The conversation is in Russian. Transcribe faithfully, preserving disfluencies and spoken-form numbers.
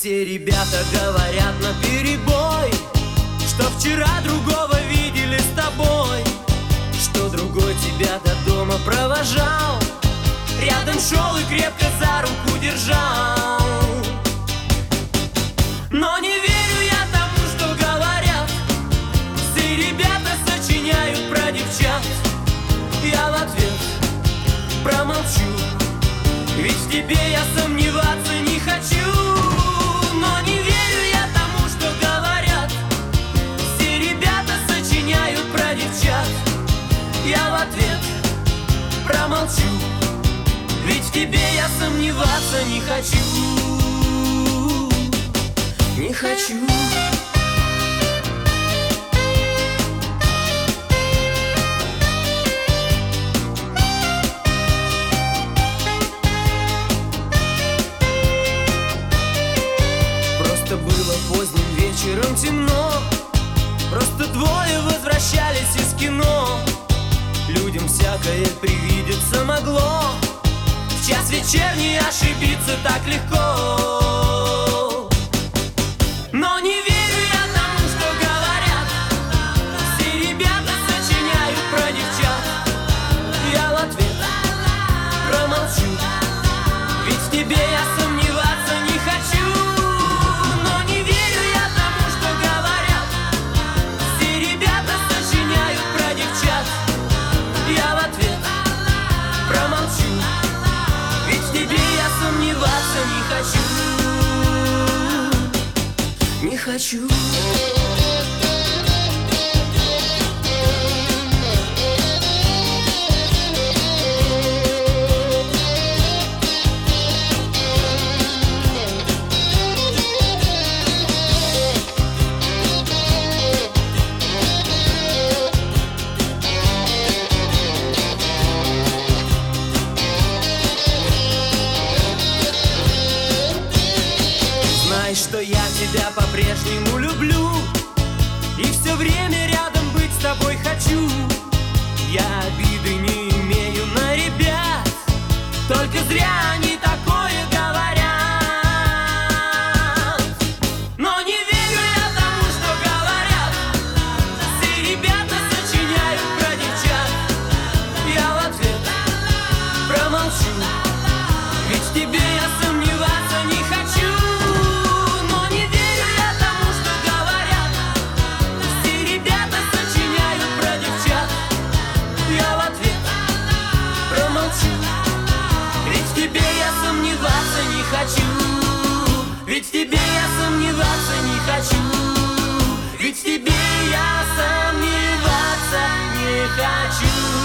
Все ребята говорят наперебой, что вчера другого видели с тобой, что другой тебя до дома провожал, рядом шел и крепко за руку держал. Но не верю я тому, что говорят, все ребята сочиняют про девчат. Я в ответ промолчу, ведь в тебе я сомневаться не хочу. Но не верю я тому, что говорят, все ребята сочиняют про девчат. Я в ответ промолчу, ведь в тебе я сомневаться не хочу. Не хочу. Просто было поздним вечером темно, просто двое возвращались из кино. Людям всякое привидеться могло, в час вечерний ошибиться так легко. Но не верю я тому, что говорят, все ребята сочиняют про девчат. Я в ответ промолчу, ведь в тебе я сомневаться не хочу. Но не верю я тому, что говорят, все ребята сочиняют про девчат. Я в ответ промолчу, ведь в тебе я сомневаться не хочу. Не хочу. Знай, что я тебя по-прежнему люблю, и все время рядом быть с тобой хочу. Я обиды не имею на ребят, только зря они такое говорят. Но не верю я тому, что говорят, все ребята сочиняют про девчат. Я в ответ промолчу, ведь в тебе я сомневаться не хочу. Но не верю я тому, что говорят, все ребята сочиняют про девчат. Я в ответ промолчу, ведь в тебе я сомневаться не хочу. Ведь в тебе я сомневаться не хочу. Ведь в тебе я сомневаться не хочу.